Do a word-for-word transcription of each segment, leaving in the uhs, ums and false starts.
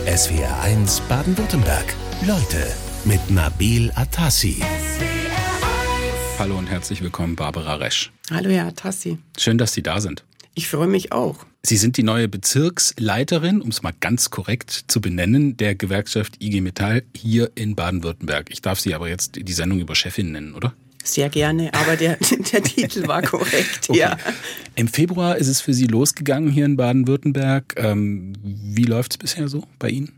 S W R eins Baden-Württemberg. Leute mit Nabil Atassi. Hallo und herzlich willkommen, Barbara Resch. Hallo, Herr Atassi. Schön, dass Sie da sind. Ich freue mich auch. Sie sind die neue Bezirksleiterin, um es mal ganz korrekt zu benennen, der Gewerkschaft I G Metall hier in Baden-Württemberg. Ich darf Sie aber jetzt die Sendung über Chefin nennen, oder? Sehr gerne, aber der, der Titel war korrekt, okay. Ja. Im Februar ist es für Sie losgegangen hier in Baden-Württemberg. Ähm, wie läuft es bisher so bei Ihnen?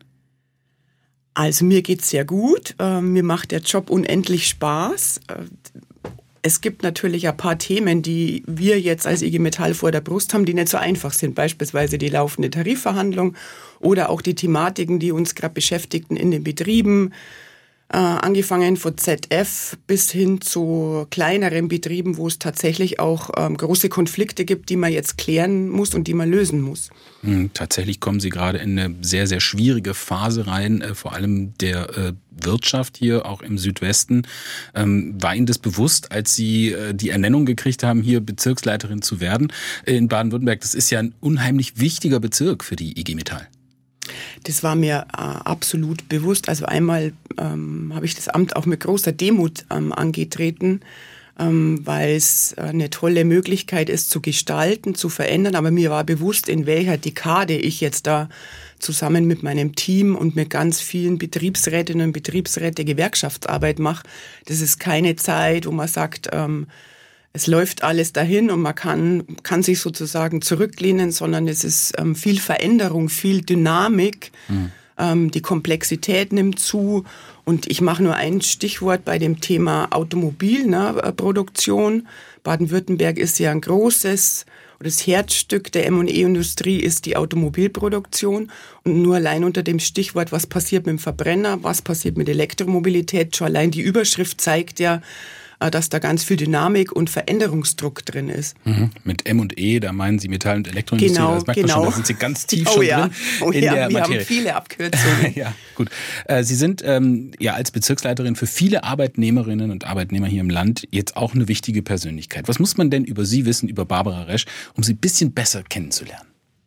Also mir geht's sehr gut. Ähm, mir macht der Job unendlich Spaß. Es gibt natürlich ein paar Themen, die wir jetzt als I G Metall vor der Brust haben, die nicht so einfach sind. Beispielsweise die laufende Tarifverhandlung oder auch die Thematiken, die uns gerade beschäftigten in den Betrieben. Äh, angefangen von Z F bis hin zu kleineren Betrieben, wo es tatsächlich auch ähm, große Konflikte gibt, die man jetzt klären muss und die man lösen muss. Hm, tatsächlich kommen Sie gerade in eine sehr, sehr schwierige Phase rein, äh, vor allem der äh, Wirtschaft hier, auch im Südwesten. Ähm, war Ihnen das bewusst, als Sie äh, die Ernennung gekriegt haben, hier Bezirksleiterin zu werden äh, in Baden-Württemberg? Das ist ja ein unheimlich wichtiger Bezirk für die I G Metall. Das war mir äh, absolut bewusst. Also einmal ähm, habe ich das Amt auch mit großer Demut ähm, angetreten, ähm, weil es eine tolle Möglichkeit ist, zu gestalten, zu verändern. Aber mir war bewusst, in welcher Dekade ich jetzt da zusammen mit meinem Team und mit ganz vielen Betriebsrätinnen und Betriebsräten Gewerkschaftsarbeit mache. Das ist keine Zeit, wo man sagt, ähm, es läuft alles dahin und man kann, kann sich sozusagen zurücklehnen, sondern es ist ähm, viel Veränderung, viel Dynamik. Mhm. Ähm, die Komplexität nimmt zu. Und ich mache nur ein Stichwort bei dem Thema Automobilproduktion. Ne, Baden-Württemberg ist ja ein großes, das Herzstück der M und E-Industrie ist die Automobilproduktion. Und nur allein unter dem Stichwort, was passiert mit dem Verbrenner, was passiert mit Elektromobilität, schon allein die Überschrift zeigt ja, dass da ganz viel Dynamik und Veränderungsdruck drin ist. Mhm. Mit M und E, da meinen Sie Metall- und Elektroindustrie, genau, das merkt genau. man schon, da sind Sie ganz tief oh schon ja. drin oh in ja, der wir Materie. haben viele Abkürzungen. Ja, gut. Äh, Sie sind ähm, ja als Bezirksleiterin für viele Arbeitnehmerinnen und Arbeitnehmer hier im Land jetzt auch eine wichtige Persönlichkeit. Was muss man denn über Sie wissen, über Barbara Resch, um Sie ein bisschen besser kennenzulernen?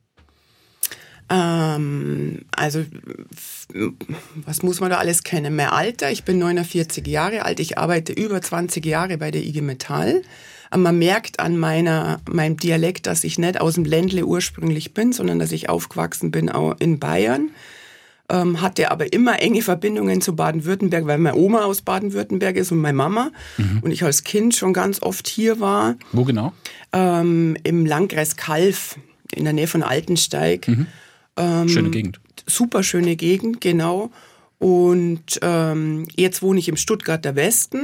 Ähm, also, was muss man da alles kennen? Mein Alter, ich bin neunundvierzig Jahre alt, ich arbeite über zwanzig Jahre bei der I G Metall. Man merkt an meiner, meinem Dialekt, dass ich nicht aus dem Ländle ursprünglich bin, sondern dass ich aufgewachsen bin in Bayern. Ähm, hatte aber immer enge Verbindungen zu Baden-Württemberg, weil meine Oma aus Baden-Württemberg ist und meine Mama. Mhm. Und ich als Kind schon ganz oft hier war. Wo genau? Ähm, im Landkreis Calw, in der Nähe von Altensteig. Mhm. Ähm, schöne Gegend. Super schöne Gegend, genau. Und ähm, jetzt wohne ich im Stuttgarter Westen.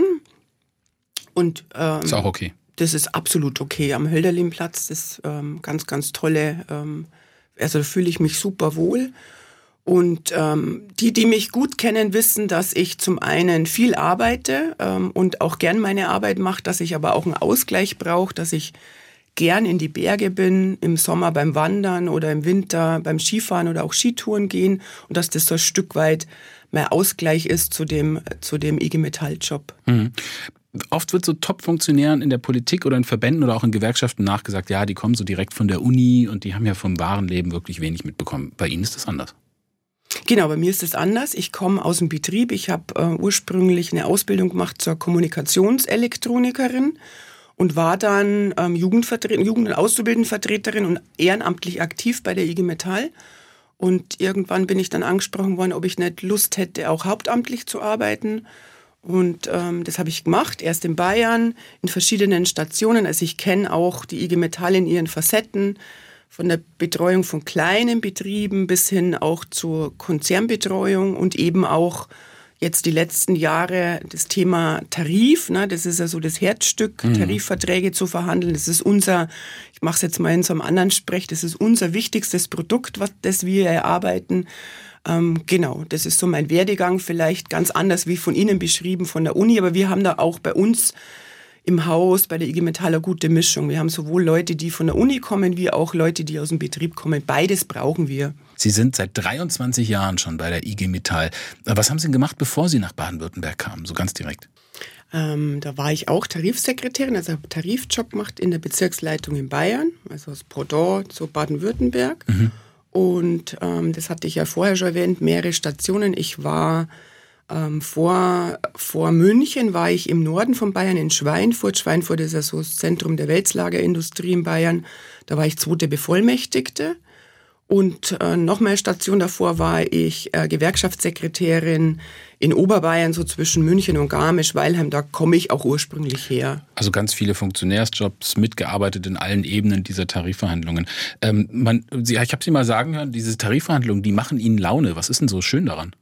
Und, ähm, ist auch okay. Das ist absolut okay. Am Hölderlinplatz, das ist ähm, ganz, ganz tolle, ähm, also da fühle ich mich super wohl. Und ähm, die, die mich gut kennen, wissen, dass ich zum einen viel arbeite ähm, und auch gern meine Arbeit mache, dass ich aber auch einen Ausgleich brauche, dass ich gern in die Berge bin, im Sommer beim Wandern oder im Winter beim Skifahren oder auch Skitouren gehen und dass das so ein Stück weit mehr Ausgleich ist zu dem, zu dem I G Metall-Job. Mhm. Oft wird so Top-Funktionären in der Politik oder in Verbänden oder auch in Gewerkschaften nachgesagt, ja, die kommen so direkt von der Uni und die haben ja vom wahren Leben wirklich wenig mitbekommen. Bei Ihnen ist das anders. Genau, bei mir ist es anders. Ich komme aus dem Betrieb. Ich habe äh, ursprünglich eine Ausbildung gemacht zur Kommunikationselektronikerin und war dann ähm, Jugendvertre- Jugend- und Auszubildendenvertreterin und ehrenamtlich aktiv bei der I G Metall. Und irgendwann bin ich dann angesprochen worden, ob ich nicht Lust hätte, auch hauptamtlich zu arbeiten. Und ähm, das habe ich gemacht, erst in Bayern, in verschiedenen Stationen. Also ich kenne auch die I G Metall in ihren Facetten, von der Betreuung von kleinen Betrieben bis hin auch zur Konzernbetreuung und eben auch jetzt die letzten Jahre das Thema Tarif, ne, das ist ja so das Herzstück, mhm. Tarifverträge zu verhandeln. Das ist unser, ich mache es jetzt mal in so einem anderen Sprech, das ist unser wichtigstes Produkt, was, das wir erarbeiten. Ähm, genau, das ist so mein Werdegang, vielleicht ganz anders wie von Ihnen beschrieben, von der Uni, aber wir haben da auch bei uns im Haus, bei der I G Metall eine gute Mischung. Wir haben sowohl Leute, die von der Uni kommen, wie auch Leute, die aus dem Betrieb kommen. Beides brauchen wir. Sie sind seit dreiundzwanzig Jahren schon bei der I G Metall. Was haben Sie denn gemacht, bevor Sie nach Baden-Württemberg kamen, so ganz direkt? Ähm, da war ich auch Tarifsekretärin, also habe Tarifjob gemacht in der Bezirksleitung in Bayern, also das Pendant zu Baden-Württemberg. Mhm. Und ähm, das hatte ich ja vorher schon erwähnt, mehrere Stationen. Ich war ähm, vor, vor München, war ich im Norden von Bayern in Schweinfurt. Schweinfurt ist ja so das Zentrum der Wälzlagerindustrie in Bayern. Da war ich zweite Bevollmächtigte. Und äh, noch mal eine Station davor war ich äh, Gewerkschaftssekretärin in Oberbayern, so zwischen München und Garmisch-Weilheim. Da komme ich auch ursprünglich her. Also ganz viele Funktionärsjobs, mitgearbeitet in allen Ebenen dieser Tarifverhandlungen. Ähm, man, Sie, ich habe Sie mal sagen hören, diese Tarifverhandlungen, die machen Ihnen Laune. Was ist denn so schön daran?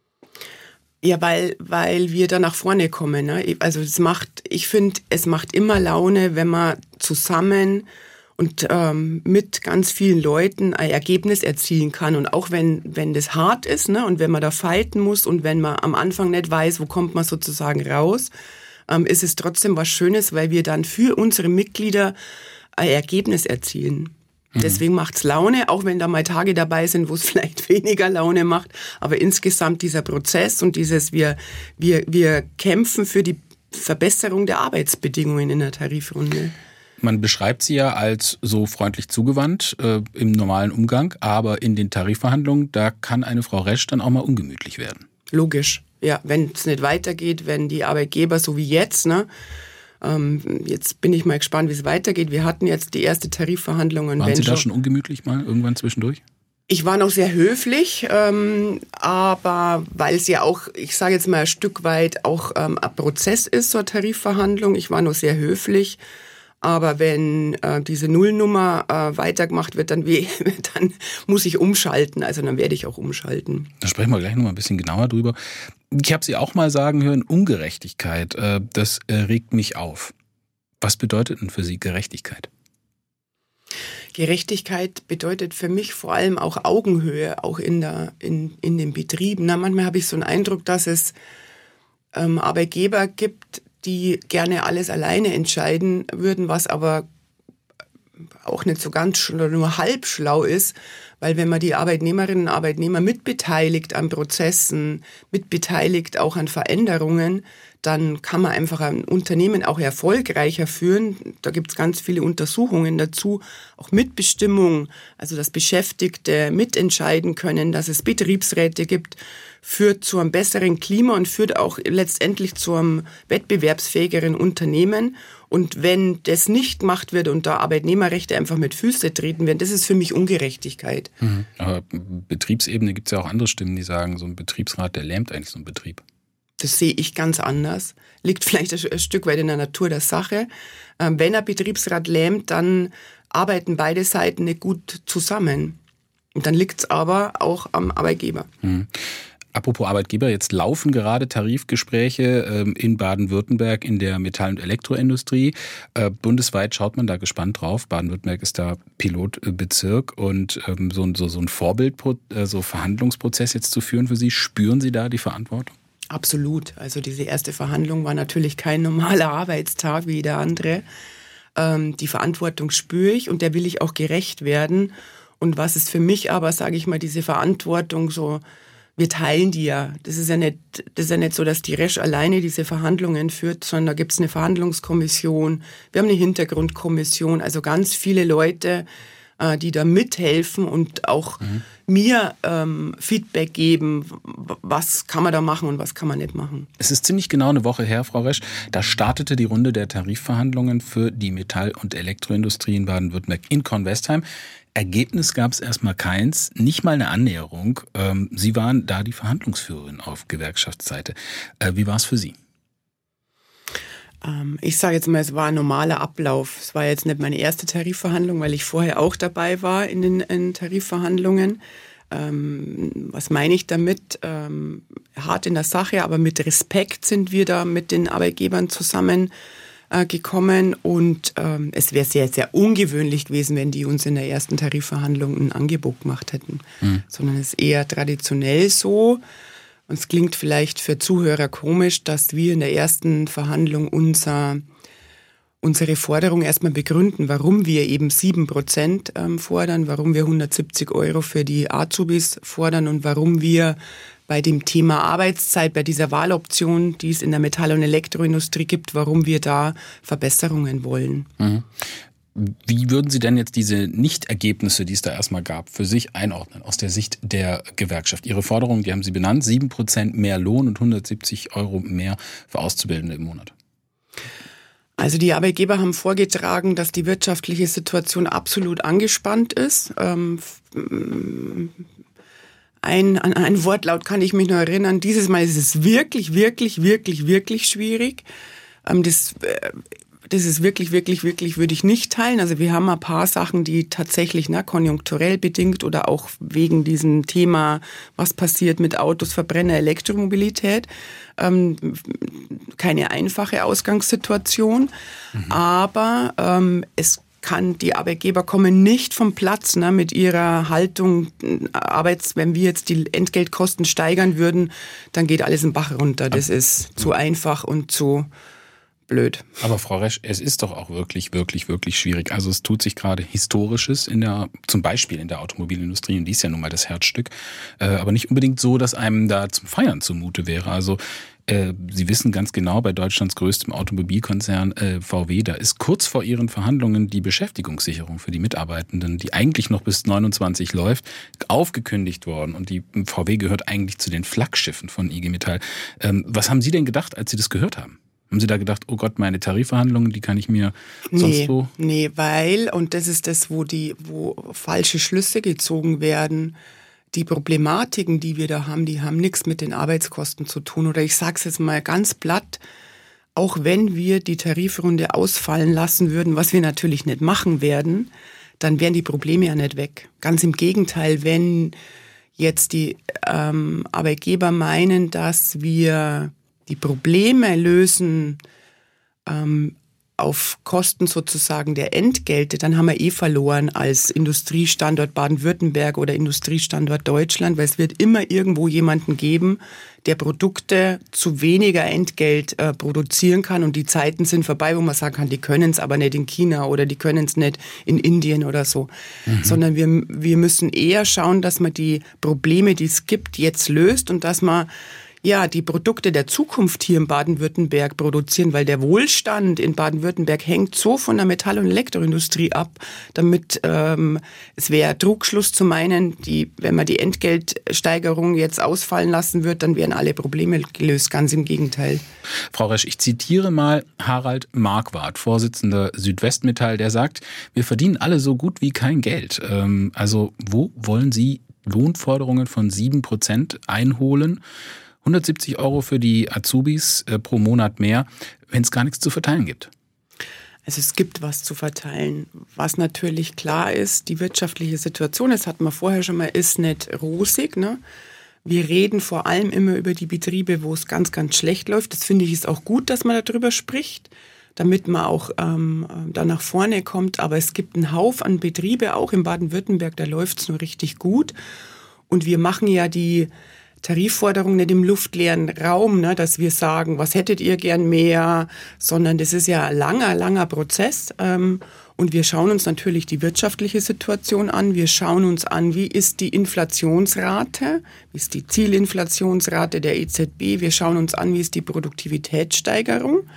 Ja, weil, weil wir da nach vorne kommen. Ne? Also es macht, ich finde, es macht immer Laune, wenn man zusammen und ähm, mit ganz vielen Leuten ein Ergebnis erzielen kann. Und auch wenn wenn das hart ist, ne, und wenn man da fighten muss und wenn man am Anfang nicht weiß, wo kommt man sozusagen raus, ähm, ist es trotzdem was Schönes, weil wir dann für unsere Mitglieder ein Ergebnis erzielen. Mhm. Deswegen macht's Laune, auch wenn da mal Tage dabei sind, wo es vielleicht weniger Laune macht. Aber insgesamt dieser Prozess und dieses, wir, wir, wir kämpfen für die Verbesserung der Arbeitsbedingungen in der Tarifrunde. Man beschreibt sie ja als so freundlich zugewandt äh, im normalen Umgang, aber in den Tarifverhandlungen, da kann eine Frau Resch dann auch mal ungemütlich werden. Logisch, ja, wenn es nicht weitergeht, wenn die Arbeitgeber, so wie jetzt, ne, ähm, jetzt bin ich mal gespannt, wie es weitergeht. Wir hatten jetzt die erste Tarifverhandlung. Waren Sie da schon ungemütlich mal irgendwann zwischendurch? Ich war noch sehr höflich, ähm, aber weil es ja auch, ich sage jetzt mal ein Stück weit auch ähm, ein Prozess ist, so eine Tarifverhandlung, ich war noch sehr höflich. Aber wenn äh, diese Nullnummer äh, weitergemacht wird, dann, we- dann muss ich umschalten. Also dann werde ich auch umschalten. Da sprechen wir gleich noch mal ein bisschen genauer drüber. Ich habe Sie auch mal sagen hören, Ungerechtigkeit, äh, das äh, regt mich auf. Was bedeutet denn für Sie Gerechtigkeit? Gerechtigkeit bedeutet für mich vor allem auch Augenhöhe, auch in, der, in, in den Betrieben. Na, manchmal habe ich so einen Eindruck, dass es ähm, Arbeitgeber gibt, die gerne alles alleine entscheiden würden, was aber auch nicht so ganz oder nur halb schlau ist, weil wenn man die Arbeitnehmerinnen und Arbeitnehmer mitbeteiligt an Prozessen, mitbeteiligt auch an Veränderungen, dann kann man einfach ein Unternehmen auch erfolgreicher führen. Da gibt es ganz viele Untersuchungen dazu, auch Mitbestimmung, also dass Beschäftigte mitentscheiden können, dass es Betriebsräte gibt, führt zu einem besseren Klima und führt auch letztendlich zu einem wettbewerbsfähigeren Unternehmen. Und wenn das nicht gemacht wird und da Arbeitnehmerrechte einfach mit Füßen treten werden, das ist für mich Ungerechtigkeit. Mhm. Aber Betriebsebene gibt es ja auch andere Stimmen, die sagen, so ein Betriebsrat, der lähmt eigentlich so einen Betrieb. Das sehe ich ganz anders. Liegt vielleicht ein Stück weit in der Natur der Sache. Wenn ein Betriebsrat lähmt, dann arbeiten beide Seiten nicht gut zusammen. Und dann liegt es aber auch am Arbeitgeber. Mhm. Apropos Arbeitgeber, jetzt laufen gerade Tarifgespräche ähm, in Baden-Württemberg in der Metall- und Elektroindustrie. Äh, bundesweit schaut man da gespannt drauf. Baden-Württemberg ist da Pilotbezirk und ähm, so, so, so ein Vorbild, äh, so Verhandlungsprozess jetzt zu führen für Sie. Spüren Sie da die Verantwortung? Absolut. Also diese erste Verhandlung war natürlich kein normaler Arbeitstag wie jeder andere. Ähm, die Verantwortung spüre ich und der will ich auch gerecht werden. Und was ist für mich aber, sage ich mal, diese Verantwortung so, wir teilen die ja. Das ist ja nicht, das ist ja nicht so, dass die Resch alleine diese Verhandlungen führt, sondern da gibt es eine Verhandlungskommission, wir haben eine Hintergrundkommission, also ganz viele Leute, äh, die da mithelfen und auch mhm. mir ähm, Feedback geben, was kann man da machen und was kann man nicht machen. Es ist ziemlich genau eine Woche her, Frau Resch, da startete die Runde der Tarifverhandlungen für die Metall- und Elektroindustrie in Baden-Württemberg in Kornwestheim. Ergebnis gab es erstmal keins, nicht mal eine Annäherung. Ähm, Sie waren da die Verhandlungsführerin auf Gewerkschaftsseite. Äh, wie war es für Sie? Ähm, ich sage jetzt mal, es war ein normaler Ablauf. Es war jetzt nicht meine erste Tarifverhandlung, weil ich vorher auch dabei war in den in Tarifverhandlungen. Ähm, was meine ich damit? Ähm, hart in der Sache, aber mit Respekt sind wir da mit den Arbeitgebern zusammen gekommen und ähm, es wäre sehr, sehr ungewöhnlich gewesen, wenn die uns in der ersten Tarifverhandlung ein Angebot gemacht hätten. Mhm. Sondern es ist eher traditionell so. Und es klingt vielleicht für Zuhörer komisch, dass wir in der ersten Verhandlung unser, unsere Forderung erstmal begründen, warum wir eben sieben Prozent ähm, fordern, warum wir hundertsiebzig Euro für die Azubis fordern und warum wir bei dem Thema Arbeitszeit, bei dieser Wahloption, die es in der Metall- und Elektroindustrie gibt, warum wir da Verbesserungen wollen. Mhm. Wie würden Sie denn jetzt diese Nichtergebnisse, die es da erstmal gab, für sich einordnen aus der Sicht der Gewerkschaft? Ihre Forderungen, die haben Sie benannt, sieben Prozent mehr Lohn und hundertsiebzig Euro mehr für Auszubildende im Monat. Also die Arbeitgeber haben vorgetragen, dass die wirtschaftliche Situation absolut angespannt ist. Ähm, ein, an ein Wortlaut kann ich mich noch erinnern. Dieses Mal ist es wirklich, wirklich, wirklich, wirklich schwierig. Ähm, das äh, Das ist wirklich, wirklich, wirklich, würde ich nicht teilen. Also wir haben ein paar Sachen, die tatsächlich na, konjunkturell bedingt oder auch wegen diesem Thema, was passiert mit Autos, Verbrenner, Elektromobilität, ähm, keine einfache Ausgangssituation. Mhm. Aber ähm, es kann, die Arbeitgeber kommen nicht vom Platz ne, mit ihrer Haltung, Arbeits, wenn wir jetzt die Entgeltkosten steigern würden, dann geht alles im Bach runter. Das ist zu einfach und zu blöd. Aber Frau Resch, es ist doch auch wirklich, wirklich, wirklich schwierig. Also es tut sich gerade Historisches in der, zum Beispiel in der Automobilindustrie, und die ist ja nun mal das Herzstück, äh, aber nicht unbedingt so, dass einem da zum Feiern zumute wäre. Also äh, Sie wissen ganz genau, bei Deutschlands größtem Automobilkonzern äh, V W, da ist kurz vor ihren Verhandlungen die Beschäftigungssicherung für die Mitarbeitenden, die eigentlich noch bis neunundzwanzig läuft, aufgekündigt worden. Und die V W gehört eigentlich zu den Flaggschiffen von I G Metall. Ähm, was haben Sie denn gedacht, als Sie das gehört haben? Haben Sie da gedacht, oh Gott, meine Tarifverhandlungen, die kann ich mir sonst nee, so? Nee, weil, und das ist das, wo die, wo falsche Schlüsse gezogen werden, die Problematiken, die wir da haben, die haben nichts mit den Arbeitskosten zu tun. Oder ich sage es jetzt mal ganz platt, auch wenn wir die Tarifrunde ausfallen lassen würden, was wir natürlich nicht machen werden, dann wären die Probleme ja nicht weg. Ganz im Gegenteil, wenn jetzt die ähm, Arbeitgeber meinen, dass wir die Probleme lösen ähm, auf Kosten sozusagen der Entgelte, dann haben wir eh verloren als Industriestandort Baden-Württemberg oder Industriestandort Deutschland, weil es wird immer irgendwo jemanden geben, der Produkte zu weniger Entgelt äh, produzieren kann, und die Zeiten sind vorbei, wo man sagen kann, die können es aber nicht in China oder die können es nicht in Indien oder so, mhm. sondern wir, wir müssen eher schauen, dass man die Probleme, die es gibt, jetzt löst und dass man ja, die Produkte der Zukunft hier in Baden-Württemberg produzieren, weil der Wohlstand in Baden-Württemberg hängt so von der Metall- und Elektroindustrie ab, damit ähm, es wäre Trugschluss zu meinen, die, wenn man die Entgeltsteigerung jetzt ausfallen lassen wird, dann wären alle Probleme gelöst. Ganz im Gegenteil. Frau Resch, ich zitiere mal Harald Marquardt, Vorsitzender Südwestmetall, der sagt, wir verdienen alle so gut wie kein Geld. Ähm, also wo wollen Sie Lohnforderungen von sieben Prozent einholen? hundertsiebzig Euro für die Azubis äh, pro Monat mehr, wenn es gar nichts zu verteilen gibt. Also es gibt was zu verteilen. Was natürlich klar ist, die wirtschaftliche Situation, das hatten wir vorher schon mal, ist nicht rosig. Ne? Wir reden vor allem immer über die Betriebe, wo es ganz, ganz schlecht läuft. Das finde ich ist auch gut, dass man darüber spricht, damit man auch ähm, da nach vorne kommt. Aber es gibt einen Haufen an Betriebe, auch in Baden-Württemberg, da läuft es nur richtig gut. Und wir machen ja die Tarifforderung nicht im luftleeren Raum, ne, dass wir sagen, was hättet ihr gern mehr, sondern das ist ja ein langer, langer Prozess. Ähm, und wir schauen uns natürlich die wirtschaftliche Situation an. Wir schauen uns an, wie ist die Inflationsrate, wie ist die Zielinflationsrate der E Z B. Wir schauen uns an, wie ist die Produktivitätssteigerung.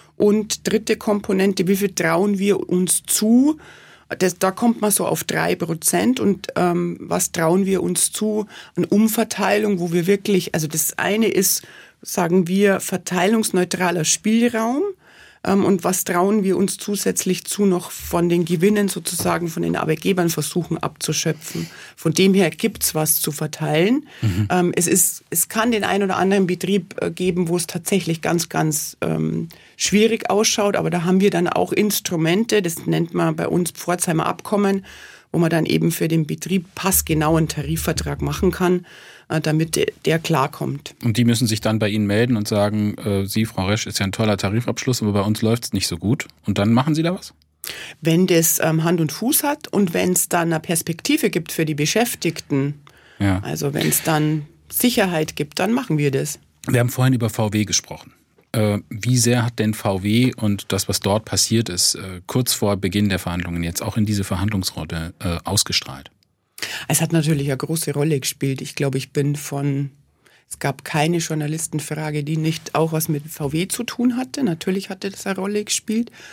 Und dritte Komponente, wie viel trauen wir uns zu? Das, da kommt man so auf drei Prozent. Und ähm, was trauen wir uns zu an Umverteilung, wo wir wirklich, also das eine ist, sagen wir, verteilungsneutraler Spielraum. Ähm, und was trauen wir uns zusätzlich zu, noch von den Gewinnen sozusagen von den Arbeitgebern versuchen abzuschöpfen. Von dem her gibt's was zu verteilen. Mhm. Ähm, es ist, es kann den einen oder anderen Betrieb äh, geben, wo es tatsächlich ganz, ganz ähm, schwierig ausschaut. Aber da haben wir dann auch Instrumente, das nennt man bei uns Pforzheimer Abkommen, wo man dann eben für den Betrieb passgenauen Tarifvertrag machen kann, damit der klarkommt. Und die müssen sich dann bei Ihnen melden und sagen, äh, Sie, Frau Resch, ist ja ein toller Tarifabschluss, aber bei uns läuft es nicht so gut. Und dann machen Sie da was? Wenn das ähm, Hand und Fuß hat und wenn es dann eine Perspektive gibt für die Beschäftigten, ja. Also wenn es dann Sicherheit gibt, dann machen wir das. Wir haben vorhin über V W gesprochen. Äh, wie sehr hat denn V W und das, was dort passiert ist, äh, kurz vor Beginn der Verhandlungen jetzt auch in diese Verhandlungsrunde äh, ausgestrahlt? Es hat natürlich eine große Rolle gespielt. Ich glaube, ich bin von, es gab keine Journalistenfrage, die nicht auch was mit V W zu tun hatte. Natürlich hatte das eine Rolle gespielt.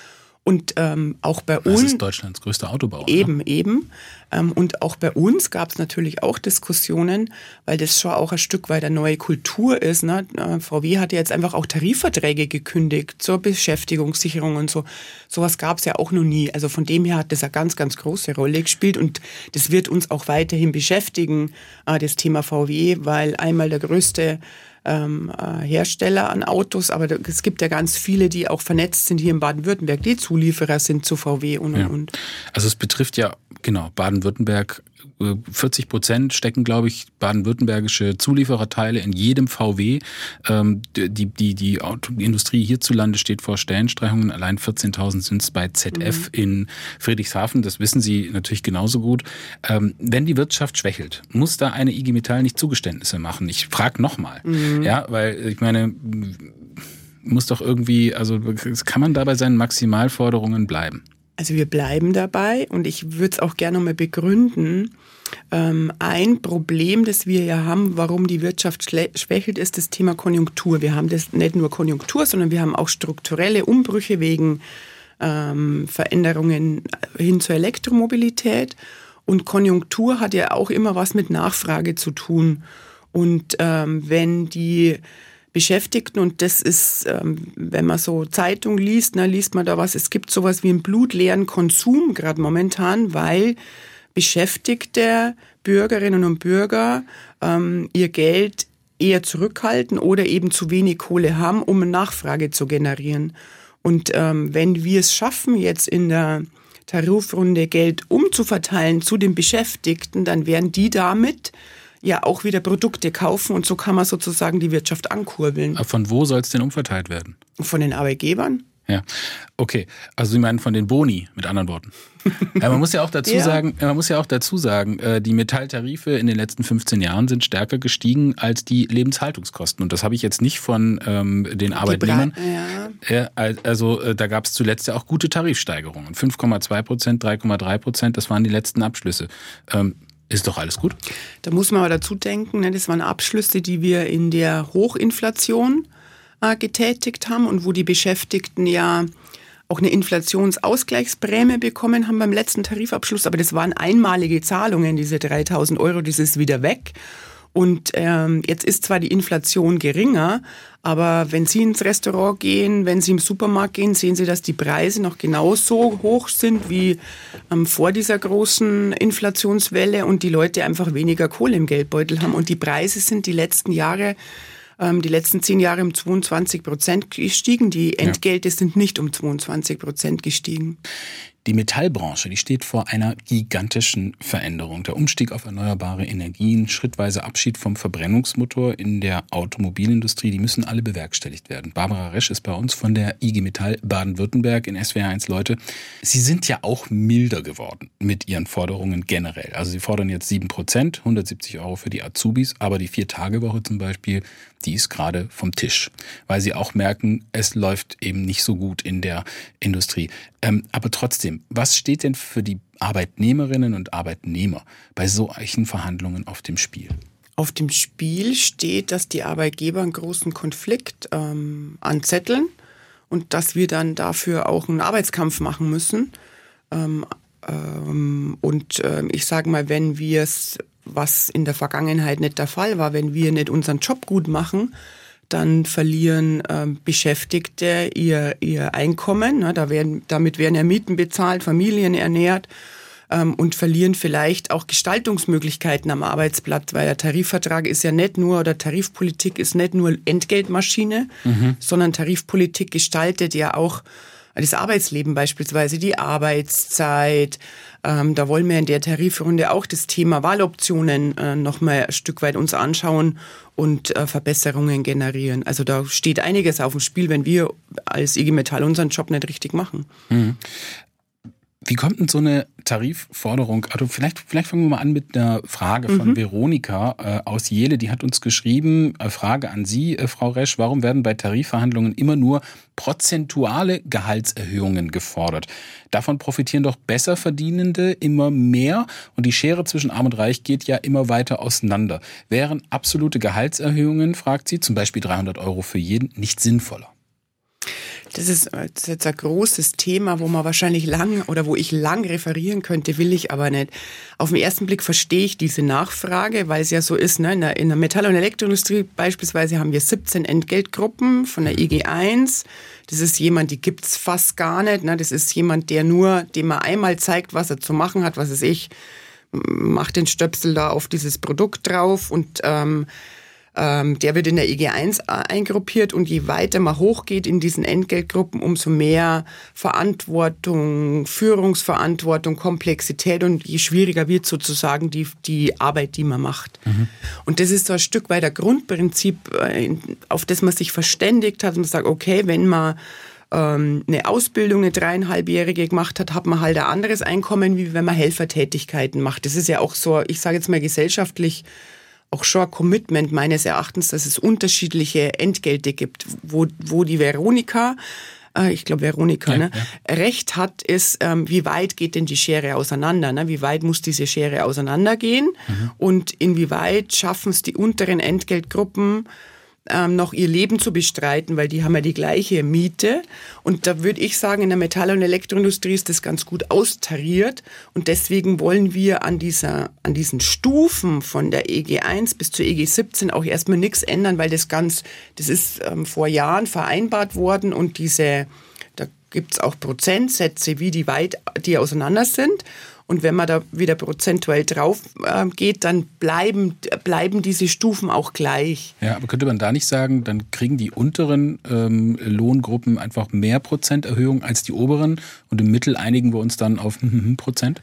Und ähm, auch bei das uns... Das ist Deutschlands größter Autobauer. Eben, ne? eben. Ähm, und auch bei uns gab es natürlich auch Diskussionen, weil das schon auch ein Stück weit eine neue Kultur ist. Ne? V W hat ja jetzt einfach auch Tarifverträge gekündigt zur Beschäftigungssicherung und so. Sowas gab es ja auch noch nie. Also von dem her hat das eine ganz, ganz große Rolle gespielt und das wird uns auch weiterhin beschäftigen, äh, das Thema V W, weil einmal der größte Ähm, äh, Hersteller an Autos, aber da, es gibt ja ganz viele, die auch vernetzt sind hier in Baden-Württemberg, die Zulieferer sind zu V W und und ja. und. Also es betrifft ja, genau, Baden-Württemberg, vierzig Prozent stecken, glaube ich, baden-württembergische Zuliefererteile in jedem V W. Ähm, die, die, die Autoindustrie hierzulande steht vor Stellenstreichungen. Allein vierzehntausend sind es bei Z F mhm. in Friedrichshafen. Das wissen Sie natürlich genauso gut. Ähm, wenn die Wirtschaft schwächelt, muss da eine I G Metall nicht Zugeständnisse machen? Ich frage nochmal. Mhm. Ja, weil ich meine, muss doch irgendwie, also kann man da bei seinen Maximalforderungen bleiben? Also wir bleiben dabei und ich würde es auch gerne noch mal begründen. Ähm, ein Problem, das wir ja haben, warum die Wirtschaft schwächelt, ist das Thema Konjunktur. Wir haben das nicht nur Konjunktur, sondern wir haben auch strukturelle Umbrüche wegen ähm, Veränderungen hin zur Elektromobilität. Und Konjunktur hat ja auch immer was mit Nachfrage zu tun. Und ähm, wenn die Beschäftigten, und das ist, ähm, wenn man so Zeitung liest, na, liest man da was, es gibt sowas wie einen blutleeren Konsum gerade momentan, weil beschäftigte Bürgerinnen und Bürger ähm, ihr Geld eher zurückhalten oder eben zu wenig Kohle haben, um eine Nachfrage zu generieren. Und ähm, wenn wir es schaffen, jetzt in der Tarifrunde Geld umzuverteilen zu den Beschäftigten, dann werden die damit ja auch wieder Produkte kaufen und so kann man sozusagen die Wirtschaft ankurbeln. Aber von wo soll es denn umverteilt werden? Von den Arbeitgebern. Ja, okay. Also Sie meinen von den Boni, mit anderen Worten. Ja, man muss ja auch dazu ja. sagen, man muss ja auch dazu sagen, die Metalltarife in den letzten fünfzehn Jahren sind stärker gestiegen als die Lebenshaltungskosten. Und das habe ich jetzt nicht von ähm, den Arbeitnehmern. Ja. Ja, also da gab es zuletzt ja auch gute Tarifsteigerungen. fünf Komma zwei Prozent, drei Komma drei Prozent, das waren die letzten Abschlüsse. Ähm, Ist doch alles gut? Da muss man aber dazu denken, das waren Abschlüsse, die wir in der Hochinflation äh, getätigt haben und wo die Beschäftigten ja auch eine Inflationsausgleichsprämie bekommen haben beim letzten Tarifabschluss. Aber das waren einmalige Zahlungen, diese dreitausend Euro, das ist wieder weg. Und ähm, jetzt ist zwar die Inflation geringer, aber wenn Sie ins Restaurant gehen, wenn Sie im Supermarkt gehen, sehen Sie, dass die Preise noch genauso hoch sind wie ähm, vor dieser großen Inflationswelle und die Leute einfach weniger Kohle im Geldbeutel haben. Und die Preise sind die letzten Jahre, ähm, die letzten zehn Jahre um zweiundzwanzig Prozent gestiegen. Die Entgelte ja. sind nicht um zweiundzwanzig Prozent gestiegen. Die Metallbranche, die steht vor einer gigantischen Veränderung. Der Umstieg auf erneuerbare Energien, schrittweise Abschied vom Verbrennungsmotor in der Automobilindustrie, die müssen alle bewerkstelligt werden. Barbara Resch ist bei uns von der I G Metall Baden-Württemberg in S W R eins Leute. Sie sind ja auch milder geworden mit Ihren Forderungen generell. Also Sie fordern jetzt sieben Prozent, hundertsiebzig Euro für die Azubis, aber die Vier-Tage-Woche zum Beispiel, die ist gerade vom Tisch, weil Sie auch merken, es läuft eben nicht so gut in der Industrie. Ähm, aber trotzdem, was steht denn für die Arbeitnehmerinnen und Arbeitnehmer bei solchen Verhandlungen auf dem Spiel? Auf dem Spiel steht, dass die Arbeitgeber einen großen Konflikt ähm, anzetteln und dass wir dann dafür auch einen Arbeitskampf machen müssen. Ähm, ähm, und ähm, ich sage mal, wenn wir es, was in der Vergangenheit nicht der Fall war, wenn wir nicht unseren Job gut machen, dann verlieren ähm, Beschäftigte ihr, ihr Einkommen. Ne? Da werden, damit werden ja Mieten bezahlt, Familien ernährt ähm, und verlieren vielleicht auch Gestaltungsmöglichkeiten am Arbeitsplatz, weil der Tarifvertrag ist ja nicht nur, oder Tarifpolitik ist nicht nur Entgeltmaschine, mhm. sondern Tarifpolitik gestaltet ja auch das Arbeitsleben, beispielsweise die Arbeitszeit. Ähm, da wollen wir in der Tarifrunde auch das Thema Wahloptionen äh, noch mal ein Stück weit uns anschauen und äh, Verbesserungen generieren. Also da steht einiges auf dem Spiel, wenn wir als I G Metall unseren Job nicht richtig machen. Mhm. Wie kommt denn so eine Tarifforderung? Also vielleicht, vielleicht fangen wir mal an mit einer Frage von mhm. Veronika äh, aus Jele. Die hat uns geschrieben, äh, Frage an Sie, äh, Frau Resch, warum werden bei Tarifverhandlungen immer nur prozentuale Gehaltserhöhungen gefordert? Davon profitieren doch Besserverdienende immer mehr und die Schere zwischen Arm und Reich geht ja immer weiter auseinander. Wären absolute Gehaltserhöhungen, fragt sie, zum Beispiel dreihundert Euro für jeden, nicht sinnvoller? Das ist, das ist jetzt ein großes Thema, wo man wahrscheinlich lang oder wo ich lang referieren könnte, will ich aber nicht. Auf den ersten Blick verstehe ich diese Nachfrage, weil es ja so ist, ne? in, der, in der Metall- und Elektroindustrie beispielsweise haben wir siebzehn Entgeltgruppen von der E G eins. Das ist jemand, die gibt's fast gar nicht. Ne? Das ist jemand, der nur, dem man einmal zeigt, was er zu machen hat, was weiß ich, macht den Stöpsel da auf dieses Produkt drauf und ähm, ähm, der wird in der E G eins eingruppiert und je weiter man hochgeht in diesen Entgeltgruppen, umso mehr Verantwortung, Führungsverantwortung, Komplexität und je schwieriger wird sozusagen die, die Arbeit, die man macht. Mhm. Und das ist so ein Stück weit der Grundprinzip, auf das man sich verständigt hat und man sagt, okay, wenn man eine Ausbildung, eine dreieinhalbjährige gemacht hat, hat man halt ein anderes Einkommen, wie wenn man Helfertätigkeiten macht. Das ist ja auch so, ich sage jetzt mal gesellschaftlich, auch schon ein Commitment meines Erachtens, dass es unterschiedliche Entgelte gibt. Wo, wo die Veronika, äh, ich glaube Veronika, ja, ne, ja. recht hat, ist, ähm, wie weit geht denn die Schere auseinander? Ne? Wie weit muss diese Schere auseinandergehen? Mhm. Und inwieweit schaffen es die unteren Entgeltgruppen, Ähm, noch ihr Leben zu bestreiten, weil die haben ja die gleiche Miete. Und da würde ich sagen, in der Metall- und Elektroindustrie ist das ganz gut austariert. Und deswegen wollen wir an dieser, an diesen Stufen von der E G eins bis zur E G siebzehn auch erstmal nichts ändern, weil das ganz, das ist ähm, vor Jahren vereinbart worden und diese, da gibt's auch Prozentsätze, wie die weit, die auseinander sind. Und wenn man da wieder prozentuell drauf äh, geht, dann bleiben, bleiben diese Stufen auch gleich. Ja, aber könnte man da nicht sagen, dann kriegen die unteren ähm, Lohngruppen einfach mehr Prozenterhöhung als die oberen und im Mittel einigen wir uns dann auf Prozent?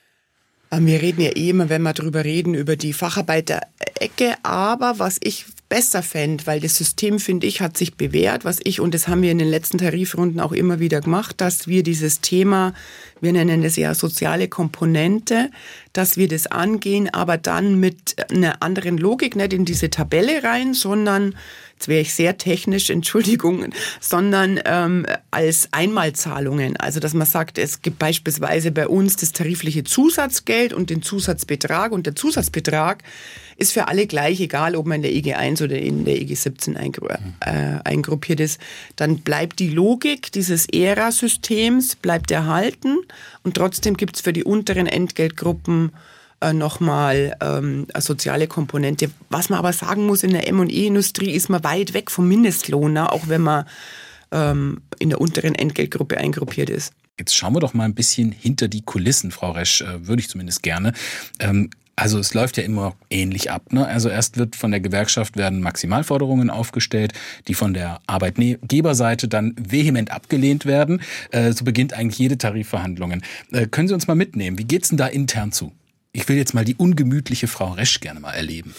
Wir reden ja eh immer, wenn wir drüber reden, über die Facharbeiterecke. Aber was ich besser fände, weil das System, finde ich, hat sich bewährt, was ich, und das haben wir in den letzten Tarifrunden auch immer wieder gemacht, dass wir dieses Thema, wir nennen es ja soziale Komponente, dass wir das angehen, aber dann mit einer anderen Logik, nicht in diese Tabelle rein, sondern, jetzt wäre ich sehr technisch, Entschuldigung, sondern ähm, als Einmalzahlungen. Also, dass man sagt, es gibt beispielsweise bei uns das tarifliche Zusatzgeld und den Zusatzbetrag und der Zusatzbetrag ist für alle gleich, egal ob man in der E G eins oder in der E G siebzehn eingru- äh, eingruppiert ist. Dann bleibt die Logik dieses E R A-Systems bleibt erhalten und trotzdem gibt es für die unteren Entgeltgruppen äh, nochmal ähm, eine soziale Komponente. Was man aber sagen muss, in der M und E-Industrie ist man weit weg vom Mindestlohn, ne? Auch wenn man ähm, in der unteren Entgeltgruppe eingruppiert ist. Jetzt schauen wir doch mal ein bisschen hinter die Kulissen, Frau Resch, äh, würde ich zumindest gerne. Ähm, Also es läuft ja immer ähnlich ab, ne? Also erst wird von der Gewerkschaft werden Maximalforderungen aufgestellt, die von der Arbeitgeberseite dann vehement abgelehnt werden. Äh, so beginnt eigentlich jede Tarifverhandlungen. Äh, können Sie uns mal mitnehmen? Wie geht's denn da intern zu? Ich will jetzt mal die ungemütliche Frau Resch gerne mal erleben.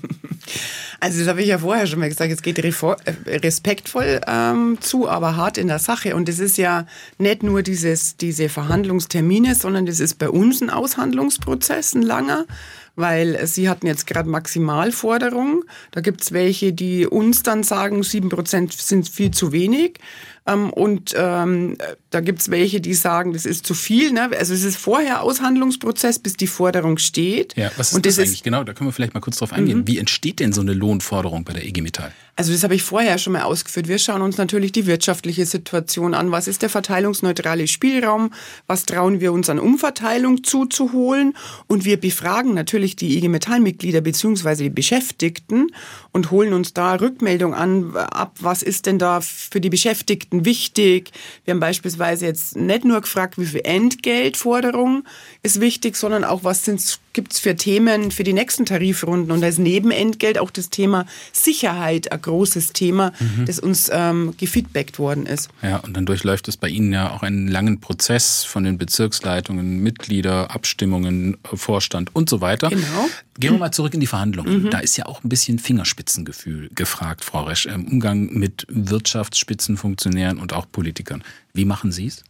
Also das habe ich ja vorher schon mal gesagt, es geht respektvoll ähm, zu, aber hart in der Sache. Und das ist ja nicht nur dieses, diese Verhandlungstermine, sondern das ist bei uns ein Aushandlungsprozess, ein langer, weil Sie hatten jetzt gerade Maximalforderungen. Da gibt es welche, die uns dann sagen, sieben Prozent sind viel zu wenig. Ähm, und ähm, da gibt es welche, die sagen, das ist zu viel. Ne? Also es ist vorher Aushandlungsprozess, bis die Forderung steht. Ja, was ist und das, das eigentlich? Ist, genau, da können wir vielleicht mal kurz drauf eingehen. Mhm. Wie entsteht denn so eine Lohnforderung bei der E G Metall? Also das habe ich vorher schon mal ausgeführt. Wir schauen uns natürlich die wirtschaftliche Situation an. Was ist der verteilungsneutrale Spielraum? Was trauen wir uns an Umverteilung zuzuholen? Und wir befragen natürlich die I G Metall-Mitglieder bzw. die Beschäftigten und holen uns da Rückmeldung an, ab, was ist denn da für die Beschäftigten wichtig? Wir haben beispielsweise jetzt nicht nur gefragt, wie viel Entgeltforderung ist wichtig, sondern auch, was gibt es für Themen für die nächsten Tarifrunden? Und als Nebenentgelt auch das Thema Sicherheit, ein großes Thema, mhm. das uns ähm, gefeedbackt worden ist. Ja, und dann durchläuft es bei Ihnen ja auch einen langen Prozess von den Bezirksleitungen, Mitglieder, Abstimmungen, Vorstand und so weiter. Genau. Gehen wir mal zurück in die Verhandlungen. Mhm. Da ist ja auch ein bisschen Fingerspitzengefühl gefragt, Frau Resch, im Umgang mit Wirtschaftsspitzenfunktionären und auch Politikern. Wie machen Sie es?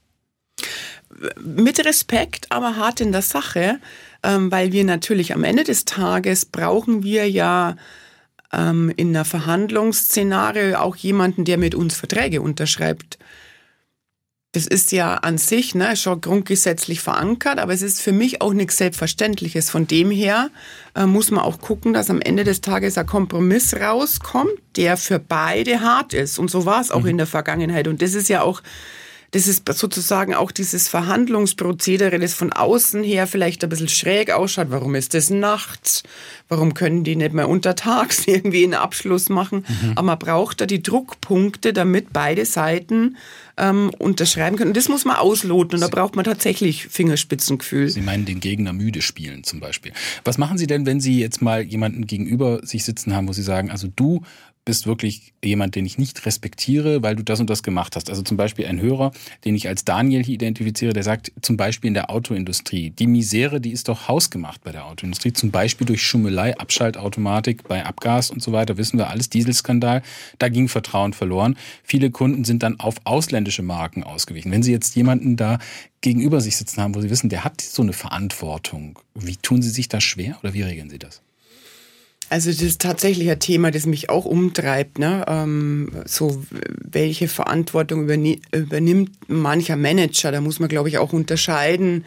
Mit Respekt, aber hart in der Sache, ähm, weil wir natürlich am Ende des Tages brauchen wir ja ähm, in einer Verhandlungsszenario auch jemanden, der mit uns Verträge unterschreibt. Das ist ja an sich ne, schon grundgesetzlich verankert, aber es ist für mich auch nichts Selbstverständliches. Von dem her äh, muss man auch gucken, dass am Ende des Tages ein Kompromiss rauskommt, der für beide hart ist. Und so war es auch mhm. in der Vergangenheit. Und das ist ja auch, das ist sozusagen auch dieses Verhandlungsprozedere, das von außen her vielleicht ein bisschen schräg ausschaut. Warum ist das nachts? Warum können die nicht mehr untertags irgendwie einen Abschluss machen? Mhm. Aber man braucht da die Druckpunkte, damit beide Seiten ähm, unterschreiben können. Und das muss man ausloten und da braucht man tatsächlich Fingerspitzengefühl. Sie meinen den Gegner müde spielen zum Beispiel. Was machen Sie denn, wenn Sie jetzt mal jemanden gegenüber sich sitzen haben, wo Sie sagen, also du bist wirklich jemand, den ich nicht respektiere, weil du das und das gemacht hast. Also zum Beispiel ein Hörer, den ich als Daniel hier identifiziere, der sagt zum Beispiel in der Autoindustrie, die Misere, die ist doch hausgemacht bei der Autoindustrie, zum Beispiel durch Schummelei, Abschaltautomatik bei Abgas und so weiter, wissen wir alles, Dieselskandal, da ging Vertrauen verloren. Viele Kunden sind dann auf ausländische Marken ausgewichen. Wenn Sie jetzt jemanden da gegenüber sich sitzen haben, wo Sie wissen, der hat so eine Verantwortung, wie tun Sie sich da schwer oder wie regeln Sie das? Also das ist tatsächlich ein Thema, das mich auch umtreibt. Ne? Ähm, so welche Verantwortung überni- übernimmt mancher Manager? Da muss man, glaube ich, auch unterscheiden.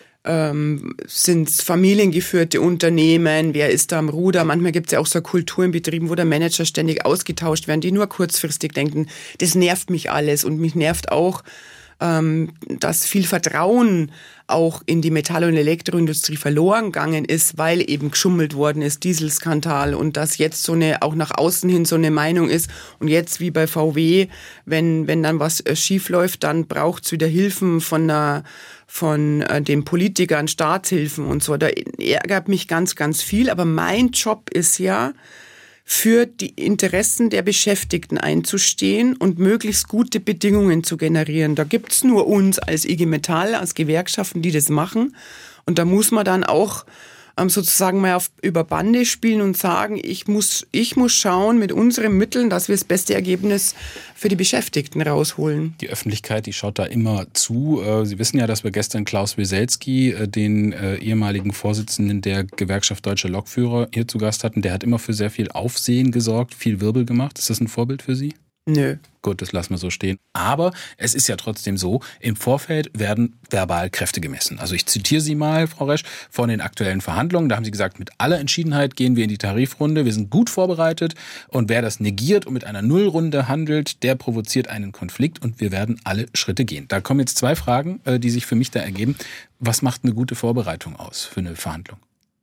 Ähm, sind es familiengeführte Unternehmen? Wer ist da am Ruder? Manchmal gibt es ja auch so eine Kultur in Betrieben, wo der Manager ständig ausgetauscht werden, die nur kurzfristig denken, das nervt mich alles. Und mich nervt auch, ähm, dass viel Vertrauen auch in die Metall- und Elektroindustrie verloren gegangen ist, weil eben geschummelt worden ist, Dieselskandal, und dass jetzt so eine, auch nach außen hin so eine Meinung ist. Und jetzt wie bei V W, wenn, wenn dann was schief läuft, dann braucht's wieder Hilfen von der, von äh, den Politikern, Staatshilfen und so. Da ärgert mich ganz, ganz viel. Aber mein Job ist ja, für die Interessen der Beschäftigten einzustehen und möglichst gute Bedingungen zu generieren. Da gibt's nur uns als I G Metall, als Gewerkschaften, die das machen. Und da muss man dann auch ähm, sozusagen mal auf, über Bande spielen und sagen, ich muss, ich muss schauen mit unseren Mitteln, dass wir das beste Ergebnis für die Beschäftigten rausholen. Die Öffentlichkeit, die schaut da immer zu. Sie wissen ja, dass wir gestern Klaus Wieselski, den ehemaligen Vorsitzenden der Gewerkschaft Deutscher Lokführer, hier zu Gast hatten. Der hat immer für sehr viel Aufsehen gesorgt, viel Wirbel gemacht. Ist das ein Vorbild für Sie? Nö. Gut, das lassen wir so stehen. Aber es ist ja trotzdem so, im Vorfeld werden verbal Kräfte gemessen. Also ich zitiere Sie mal, Frau Resch, von den aktuellen Verhandlungen. Da haben Sie gesagt, mit aller Entschiedenheit gehen wir in die Tarifrunde. Wir sind gut vorbereitet. Und wer das negiert und mit einer Nullrunde handelt, der provoziert einen Konflikt und wir werden alle Schritte gehen. Da kommen jetzt zwei Fragen, die sich für mich da ergeben. Was macht eine gute Vorbereitung aus für eine Verhandlung?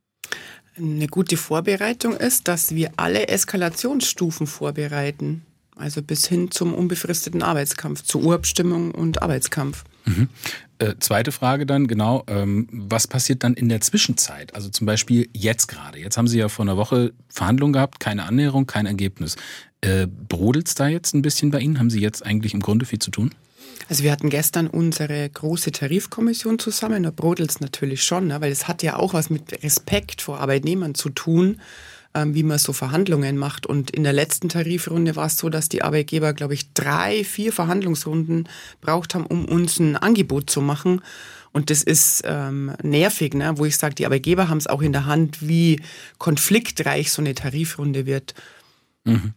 Eine gute Vorbereitung ist, dass wir alle Eskalationsstufen vorbereiten. Also bis hin zum unbefristeten Arbeitskampf, zur Urabstimmung und Arbeitskampf. Mhm. Äh, zweite Frage dann, genau, ähm, was passiert dann in der Zwischenzeit? Also zum Beispiel jetzt gerade. Jetzt haben Sie ja vor einer Woche Verhandlungen gehabt, keine Annäherung, kein Ergebnis. Äh, brodelt's da jetzt ein bisschen bei Ihnen? Haben Sie jetzt eigentlich im Grunde viel zu tun? Also wir hatten gestern unsere große Tarifkommission zusammen, da brodelt's natürlich schon, ne? Weil es hat ja auch was mit Respekt vor Arbeitnehmern zu tun, wie man so Verhandlungen macht. Und in der letzten Tarifrunde war es so, dass die Arbeitgeber, glaube ich, drei, vier Verhandlungsrunden braucht haben, um uns ein Angebot zu machen. Und das ist ähm, nervig, ne? Wo ich sage, die Arbeitgeber haben es auch in der Hand, wie konfliktreich so eine Tarifrunde wird. Mhm.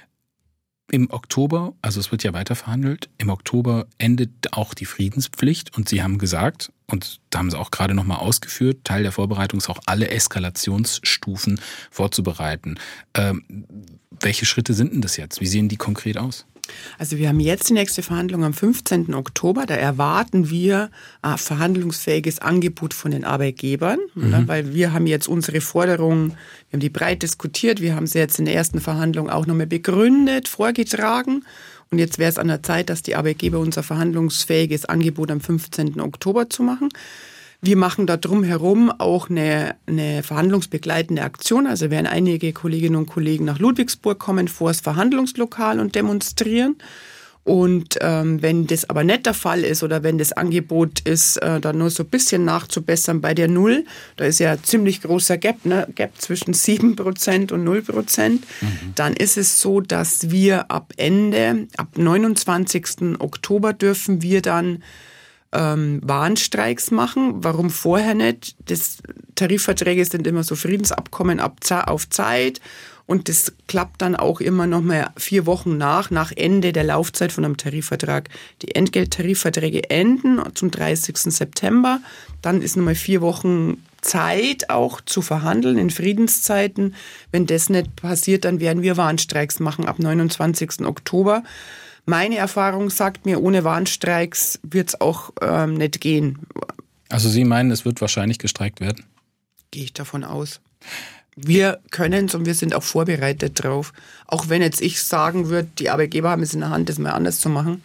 Im Oktober, also es wird ja weiter verhandelt, im Oktober endet auch die Friedenspflicht und Sie haben gesagt, und da haben Sie auch gerade nochmal ausgeführt, Teil der Vorbereitung ist auch alle Eskalationsstufen vorzubereiten. Ähm, welche Schritte sind denn das jetzt? Wie sehen die konkret aus? Also wir haben jetzt die nächste Verhandlung am fünfzehnten Oktober. Da erwarten wir ein verhandlungsfähiges Angebot von den Arbeitgebern, mhm. ne, weil wir haben jetzt unsere Forderungen, wir haben die breit diskutiert, wir haben sie jetzt in der ersten Verhandlung auch nochmal begründet, vorgetragen. Und jetzt wäre es an der Zeit, dass die Arbeitgeber unser verhandlungsfähiges Angebot am fünfzehnten Oktober zu machen. Wir machen da drumherum auch eine, eine verhandlungsbegleitende Aktion. Also werden einige Kolleginnen und Kollegen nach Ludwigsburg kommen, vor das Verhandlungslokal und demonstrieren. Und ähm, wenn das aber nicht der Fall ist oder wenn das Angebot ist, äh, dann nur so ein bisschen nachzubessern bei der Null, da ist ja ein ziemlich großer Gap, ne? Gap zwischen sieben Prozent und null Prozent, mhm. dann ist es so, dass wir ab Ende, ab neunundzwanzigsten Oktober dürfen wir dann Ähm, Warnstreiks machen. Warum vorher nicht? Das Tarifverträge sind immer so Friedensabkommen ab, auf Zeit Und das klappt dann auch immer noch mal vier Wochen nach, nach Ende der Laufzeit von einem Tarifvertrag. Die Entgelttarifverträge enden zum dreißigsten September. Dann ist nochmal vier Wochen Zeit auch zu verhandeln in Friedenszeiten. Wenn das nicht passiert, dann werden wir Warnstreiks machen ab neunundzwanzigsten Oktober. Meine Erfahrung sagt mir, ohne Warnstreiks wird es auch ähm, nicht gehen. Also Sie meinen, es wird wahrscheinlich gestreikt werden? Gehe ich davon aus. Wir können es und wir sind auch vorbereitet drauf. Auch wenn jetzt ich sagen würde, die Arbeitgeber haben es in der Hand, das mal anders zu machen.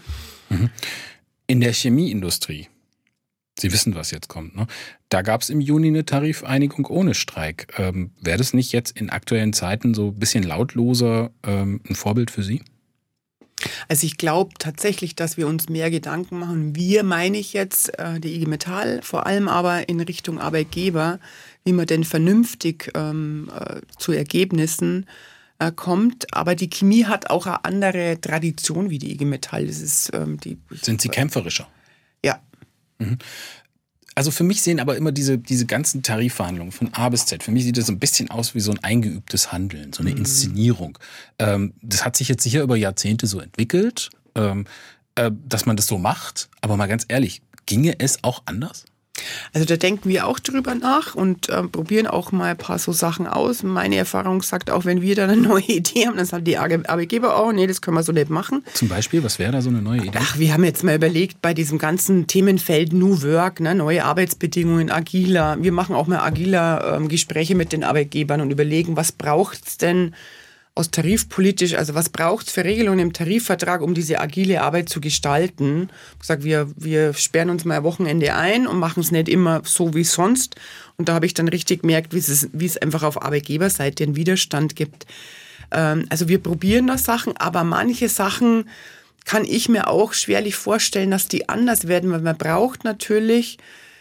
In der Chemieindustrie, Sie wissen, was jetzt kommt, ne? Da gab es im Juni eine Tarifeinigung ohne Streik. Ähm, wäre das nicht jetzt in aktuellen Zeiten so ein bisschen lautloser ähm, ein Vorbild für Sie? Also ich glaube tatsächlich, dass wir uns mehr Gedanken machen. Wir meine ich jetzt, äh, die I G Metall, vor allem aber in Richtung Arbeitgeber, wie man denn vernünftig ähm, äh, zu Ergebnissen äh, kommt. Aber die Chemie hat auch eine andere Tradition wie die I G Metall. Das ist, ähm, die, Sind Sie kämpferischer? Ja. Mhm. Also für mich sehen aber immer diese, diese ganzen Tarifverhandlungen von A bis Z, für mich sieht das so ein bisschen aus wie so ein eingeübtes Handeln, so eine Inszenierung. Ähm, das hat sich jetzt sicher über Jahrzehnte so entwickelt, ähm, äh, dass man das so macht. Aber mal ganz ehrlich, ginge es auch anders? Also da denken wir auch drüber nach und äh, probieren auch mal ein paar so Sachen aus. Meine Erfahrung sagt auch, wenn wir dann eine neue Idee haben, dann sagen die Arbeitgeber auch, nee, das können wir so nicht machen. Zum Beispiel, was wäre da so eine neue Idee? Ach, wir haben jetzt mal überlegt, bei diesem ganzen Themenfeld New Work, ne, neue Arbeitsbedingungen, agiler. Wir machen auch mal agiler ähm, Gespräche mit den Arbeitgebern und überlegen, was braucht's denn aus tarifpolitisch, also was braucht es für Regelungen im Tarifvertrag, um diese agile Arbeit zu gestalten? Ich sage, wir, wir sperren uns mal ein Wochenende ein und machen es nicht immer so wie sonst. Und da habe ich dann richtig gemerkt, wie es, wie es einfach auf Arbeitgeberseite einen Widerstand gibt. Ähm, also wir probieren da Sachen, aber manche Sachen kann ich mir auch schwerlich vorstellen, dass die anders werden, weil man braucht natürlich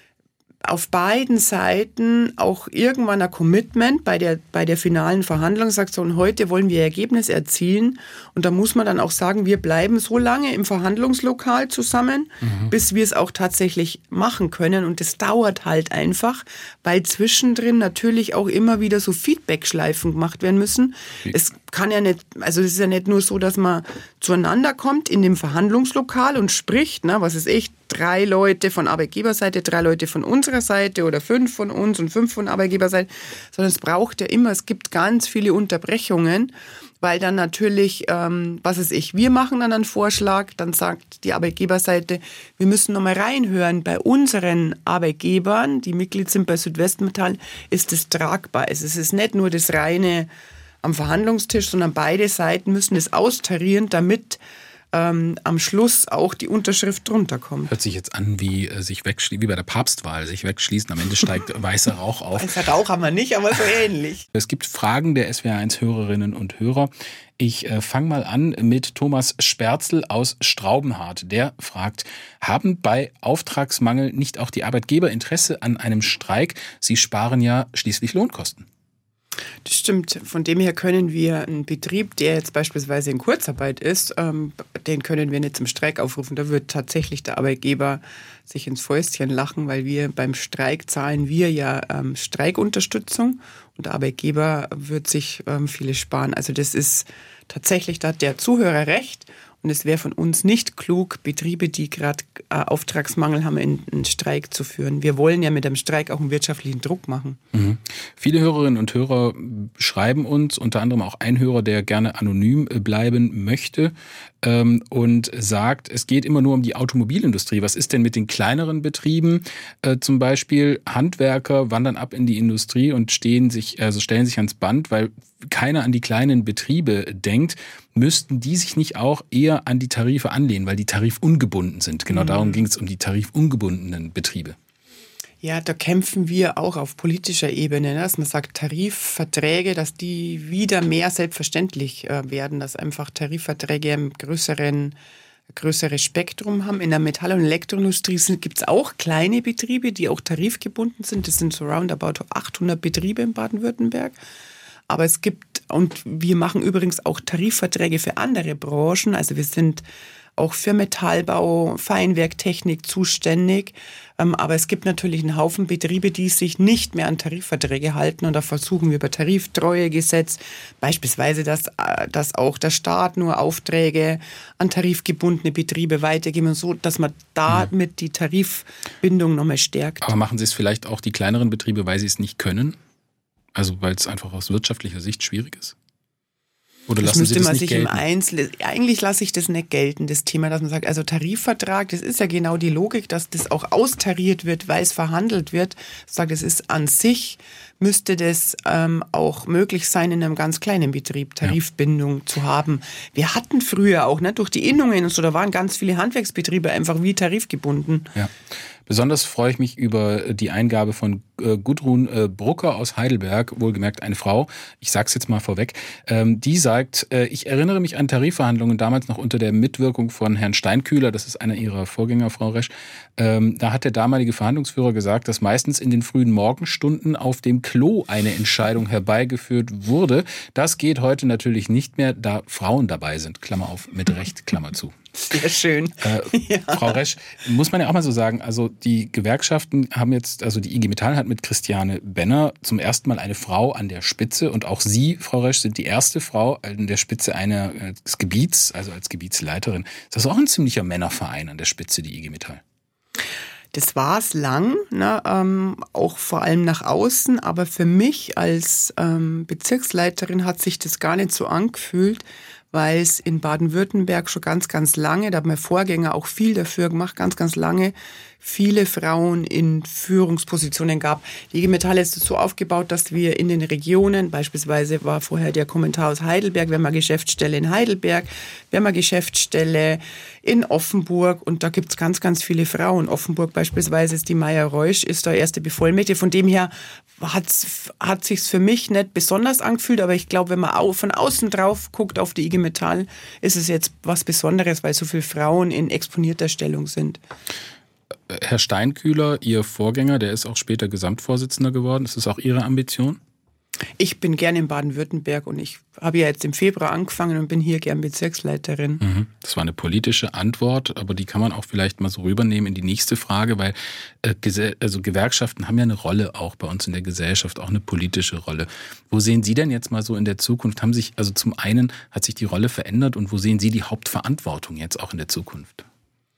auf beiden Seiten auch irgendwann ein Commitment bei der, bei der finalen Verhandlung, sagt so, und heute wollen wir Ergebnis erzielen. Und da muss man dann auch sagen, wir bleiben so lange im Verhandlungslokal zusammen, mhm. bis wir es auch tatsächlich machen können. Und das dauert halt einfach, weil zwischendrin natürlich auch immer wieder so Feedback-Schleifen gemacht werden müssen. Wie? Es kann ja nicht, also es ist ja nicht nur so, dass man zueinander kommt in dem Verhandlungslokal und spricht, ne, was ist echt, drei Leute von Arbeitgeberseite, drei Leute von unserer Seite oder fünf von uns und fünf von Arbeitgeberseite, sondern es braucht ja immer, es gibt ganz viele Unterbrechungen, weil dann natürlich, ähm, was weiß ich, wir machen dann einen Vorschlag, dann sagt die Arbeitgeberseite, wir müssen nochmal reinhören, bei unseren Arbeitgebern, die Mitglied sind bei Südwestmetall, ist es tragbar. Es ist nicht nur das reine am Verhandlungstisch, sondern beide Seiten müssen es austarieren, damit Ähm, am Schluss auch die Unterschrift drunter kommt. Hört sich jetzt an wie äh, sich wegschließen, wie bei der Papstwahl, sich wegschließen, am Ende steigt weißer Rauch auf. Weißer Rauch haben wir nicht, aber so ähnlich. Es gibt Fragen der S W R eins Hörerinnen und Hörer. Ich äh, fange mal an mit Thomas Sperzel aus Straubenhardt. Der fragt, haben bei Auftragsmangel nicht auch die Arbeitgeber Interesse an einem Streik? Sie sparen ja schließlich Lohnkosten. Das stimmt. Von dem her können wir einen Betrieb, der jetzt beispielsweise in Kurzarbeit ist, ähm, den können wir nicht zum Streik aufrufen. Da wird tatsächlich der Arbeitgeber sich ins Fäustchen lachen, weil wir beim Streik zahlen wir ja ähm, Streikunterstützung und der Arbeitgeber wird sich ähm, viele sparen. Also das ist tatsächlich, da hat der Zuhörer recht. Und es wäre von uns nicht klug, Betriebe, die gerade äh, Auftragsmangel haben, in einen Streik zu führen. Wir wollen ja mit einem Streik auch einen wirtschaftlichen Druck machen. Mhm. Viele Hörerinnen und Hörer schreiben uns, unter anderem auch ein Hörer, der gerne anonym bleiben möchte ähm, und sagt, es geht immer nur um die Automobilindustrie. Was ist denn mit den kleineren Betrieben? Äh, zum Beispiel Handwerker wandern ab in die Industrie und stehen sich, also stellen sich ans Band, weil keiner an die kleinen Betriebe denkt. Müssten die sich nicht auch eher an die Tarife anlehnen, weil die tarifungebunden sind? Genau mhm. darum ging es, um die tarifungebundenen Betriebe. Ja, da kämpfen wir auch auf politischer Ebene, ne? Dass man sagt, Tarifverträge, dass die wieder mehr selbstverständlich äh, werden, dass einfach Tarifverträge im größeren, größeres Spektrum haben. In der Metall- und Elektroindustrie gibt es auch kleine Betriebe, die auch tarifgebunden sind. Das sind so roundabout achthundert Betriebe in Baden-Württemberg. Aber es gibt, und wir machen übrigens auch Tarifverträge für andere Branchen. Also wir sind auch für Metallbau, Feinwerktechnik zuständig. Aber es gibt natürlich einen Haufen Betriebe, die sich nicht mehr an Tarifverträge halten. Und da versuchen wir über Tariftreuegesetz beispielsweise, dass, dass auch der Staat nur Aufträge an tarifgebundene Betriebe weitergeben und so, dass man damit die Tarifbindung nochmal stärkt. Aber machen Sie es vielleicht auch die kleineren Betriebe, weil sie es nicht können? Also weil es einfach aus wirtschaftlicher Sicht schwierig ist? Oder das lassen müsste Sie das man nicht sich gelten? im Einzelnen, eigentlich lasse ich das nicht gelten, das Thema, dass man sagt, also Tarifvertrag, das ist ja genau die Logik, dass das auch austariert wird, weil es verhandelt wird. Ich sage, das ist an sich, müsste das ähm, auch möglich sein, in einem ganz kleinen Betrieb Tarifbindung ja. zu haben. Wir hatten früher auch, ne, durch die Innungen und so, da waren ganz viele Handwerksbetriebe einfach wie tarifgebunden. Ja. Besonders freue ich mich über die Eingabe von äh, Gudrun äh, Brucker aus Heidelberg, wohlgemerkt eine Frau, ich sage es jetzt mal vorweg, ähm, die sagt, äh, ich erinnere mich an Tarifverhandlungen damals noch unter der Mitwirkung von Herrn Steinkühler, das ist einer ihrer Vorgänger, Frau Resch. Ähm, da hat der damalige Verhandlungsführer gesagt, dass meistens in den frühen Morgenstunden auf dem Klo eine Entscheidung herbeigeführt wurde. Das geht heute natürlich nicht mehr, da Frauen dabei sind, Klammer auf, mit Recht, Klammer zu. Sehr schön. Äh, ja. Frau Resch, muss man ja auch mal so sagen, also die Gewerkschaften haben jetzt, also die I G Metall hat mit Christiane Benner zum ersten Mal eine Frau an der Spitze und auch Sie, Frau Resch, sind die erste Frau an der Spitze eines Gebiets, also als Gebietsleiterin. Das ist auch ein ziemlicher Männerverein an der Spitze, die I G Metall. Das war es lang, ne, ähm, auch vor allem nach außen, aber für mich als ähm, Bezirksleiterin hat sich das gar nicht so angefühlt, weil es in Baden-Württemberg schon ganz, ganz lange, da hat mein Vorgänger auch viel dafür gemacht, ganz, ganz lange viele Frauen in Führungspositionen gab. Die I G Metall ist so aufgebaut, dass wir in den Regionen, beispielsweise war vorher der Kommentar aus Heidelberg, wir haben eine Geschäftsstelle in Heidelberg, wir haben eine Geschäftsstelle in Offenburg und da gibt's ganz, ganz viele Frauen. Offenburg beispielsweise ist die Maya Reusch, ist da erste Bevollmächtigte. Von dem her hat's, hat sich's für mich nicht besonders angefühlt, aber ich glaube, wenn man auch von außen drauf guckt auf die I G Metall, ist es jetzt was Besonderes, weil so viele Frauen in exponierter Stellung sind. Herr Steinkühler, Ihr Vorgänger, der ist auch später Gesamtvorsitzender geworden. Ist das auch Ihre Ambition? Ich bin gern in Baden-Württemberg und ich habe ja jetzt im Februar angefangen und bin hier gern Bezirksleiterin. Mhm. Das war eine politische Antwort, aber die kann man auch vielleicht mal so rübernehmen in die nächste Frage, weil äh, also Gewerkschaften haben ja eine Rolle auch bei uns in der Gesellschaft, auch eine politische Rolle. Wo sehen Sie denn jetzt mal so in der Zukunft, haben sich, also zum einen hat sich die Rolle verändert und wo sehen Sie die Hauptverantwortung jetzt auch in der Zukunft?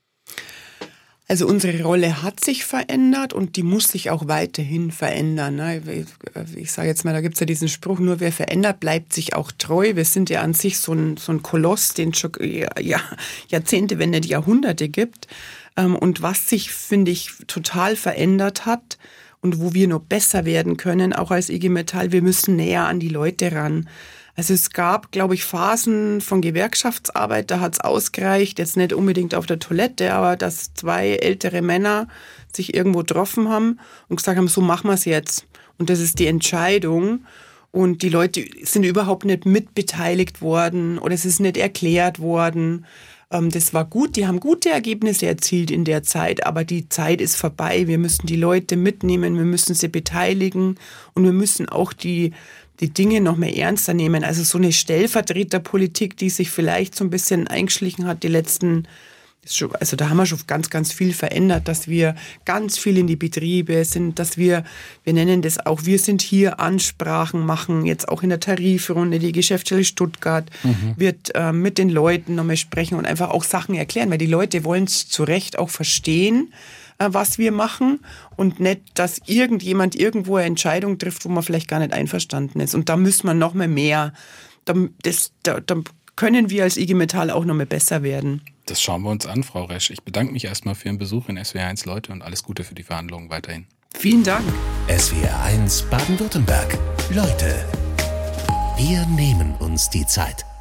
Also unsere Rolle hat sich verändert und die muss sich auch weiterhin verändern. Ich sage jetzt mal, da gibt es ja diesen Spruch, nur wer verändert, bleibt sich auch treu. Wir sind ja an sich so ein, so ein Koloss, den es schon ja, Jahrzehnte, wenn nicht Jahrhunderte gibt. Und was sich, finde ich, total verändert hat und wo wir noch besser werden können, auch als I G Metall, wir müssen näher an die Leute ran. Also es gab, glaube ich, Phasen von Gewerkschaftsarbeit, da hat es ausgereicht, jetzt nicht unbedingt auf der Toilette, aber dass zwei ältere Männer sich irgendwo getroffen haben und gesagt haben, so machen wir es jetzt. Und das ist die Entscheidung. Und die Leute sind überhaupt nicht mitbeteiligt worden oder es ist nicht erklärt worden. Das war gut, die haben gute Ergebnisse erzielt in der Zeit, aber die Zeit ist vorbei. Wir müssen die Leute mitnehmen, wir müssen sie beteiligen und wir müssen auch die die Dinge noch mehr ernster nehmen. Also so eine Stellvertreterpolitik, die sich vielleicht so ein bisschen eingeschlichen hat, die letzten, also da haben wir schon ganz, ganz viel verändert, dass wir ganz viel in die Betriebe sind, dass wir, wir nennen das auch, wir sind hier Ansprachen machen, jetzt auch in der Tarifrunde, die Geschäftsstelle Stuttgart mhm. wird äh, mit den Leuten nochmal sprechen und einfach auch Sachen erklären, weil die Leute wollen es zu Recht auch verstehen, was wir machen und nicht, dass irgendjemand irgendwo eine Entscheidung trifft, wo man vielleicht gar nicht einverstanden ist. Und da müssen wir noch mal mehr, da, das, da, da können wir als I G Metall auch noch mal besser werden. Das schauen wir uns an, Frau Resch. Ich bedanke mich erstmal für Ihren Besuch in S W R eins Leute und alles Gute für die Verhandlungen weiterhin. Vielen Dank. S W R eins Baden-Württemberg. Leute, wir nehmen uns die Zeit.